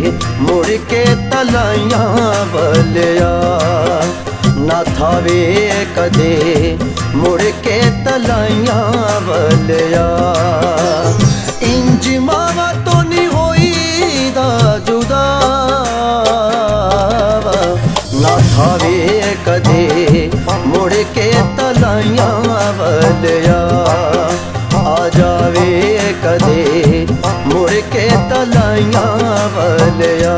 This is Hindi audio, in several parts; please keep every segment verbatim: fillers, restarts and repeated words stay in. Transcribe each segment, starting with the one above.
मुड़ के तलाइयां बलिया ना थावे कदे मुड़ के तलाइयां बलिया इंज मावा तो नहीं होई दा जुदा ना थावे कदे मुड़ के तलाइयां बलिया आ जावे कदे मुड़ के तलाइयां बलिया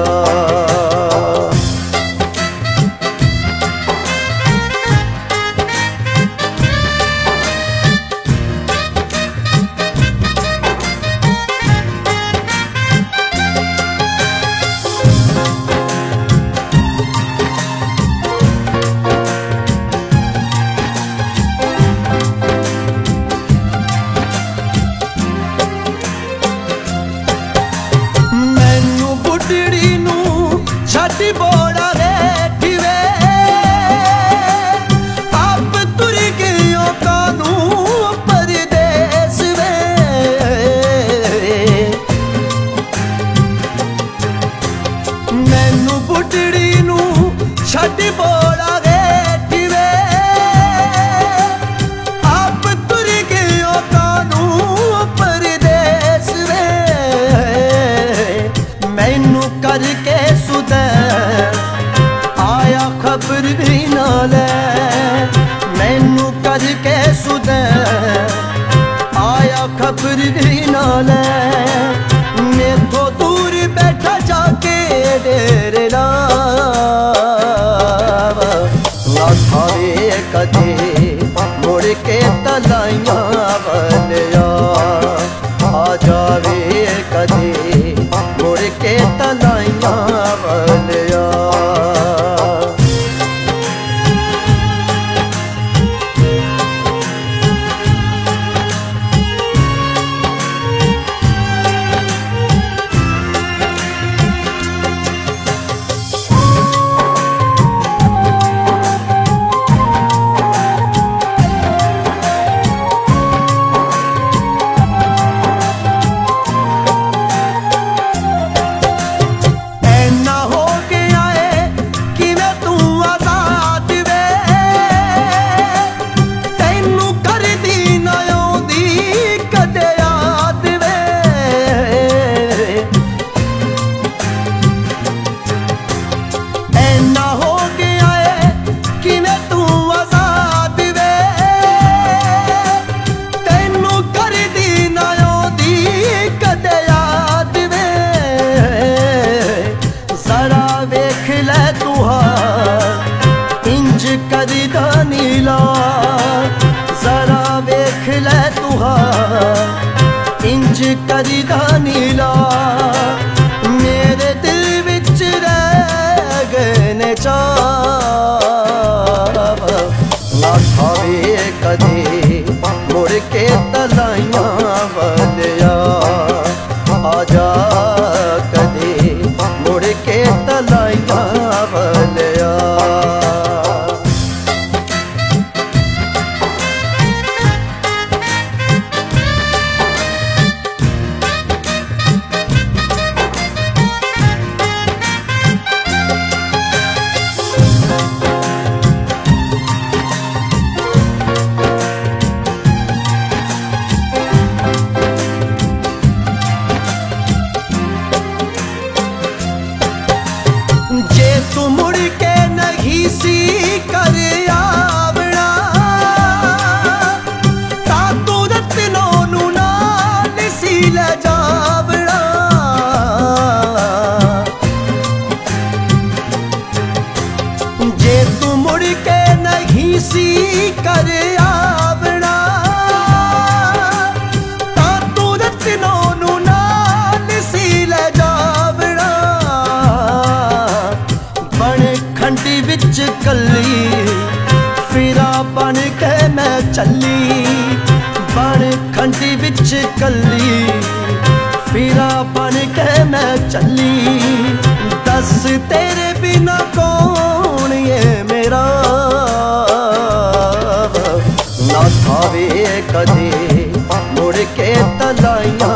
बोड़ा रेठी वे आप तुर गयो कानू परदेस वे मैनू बुढ़ड़ी नू छड्ड बोड़ा रेठी वे आप तुर गयो कानू परदेस वे मैनू करके सुदे आया खबर भी ना ले मैनू करके सुदे आया खबर भी ना ले मैं तो दूर बैठा जाके डेरे ला ना थावे कदे मुड़ के तलाइयां बलिया आ जावे कदे मुड़ के तलाइयां बलिया इंज करीदा नीला जरा वेख ले तुहा इंज करीदा नीला मेरे दिल विच रह गए ने चाव ना थावे कदे मुड़ के तलाइयां बलिया आ जा कदे मुड़ के तलाइयां बलिया जे तू मुड़ के नहीं सी कर आवना ता तू रत्नों नू नाल सी ले जावना जे तू मुड़ के नहीं सी कर आवना ता तू रत्नों नू नाल सी ले जावना खंडी विच कली फिरा बन के मैं चली बन खंडी विच कली फिरा बन के मैं चली दस तेरे बिना कौन ये मेरा ना थावे कदे मुड़ के तलाइयां